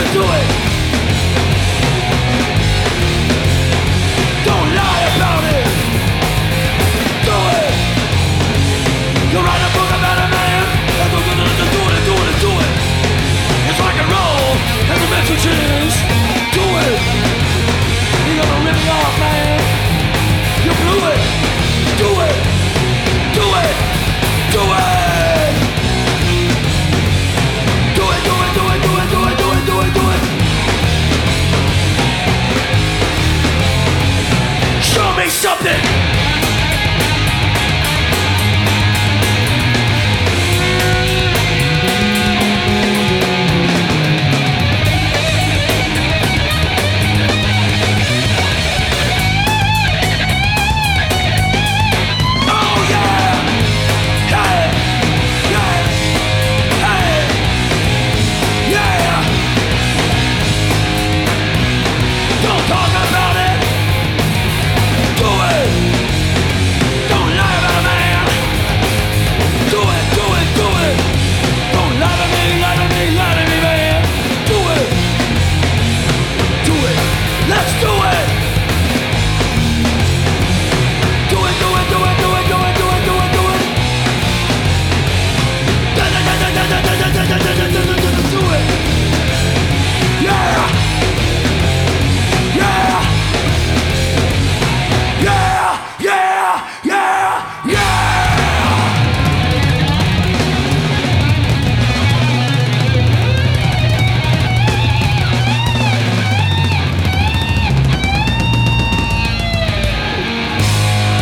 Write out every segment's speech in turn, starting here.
do it. Don't lie about it. Do it. You write a book about a man and do it. It's rock and roll and the message is do it. You're gonna rip it off, man. You blew it. Do it. Do it. Do it. Do it, do it, do it, do it, do it, do it, do it, do it. Show me something.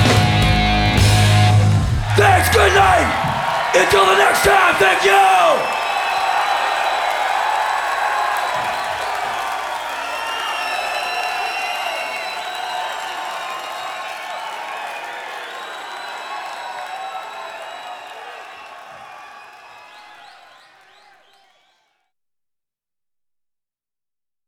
Thanks, good night. Until the next time, thank you.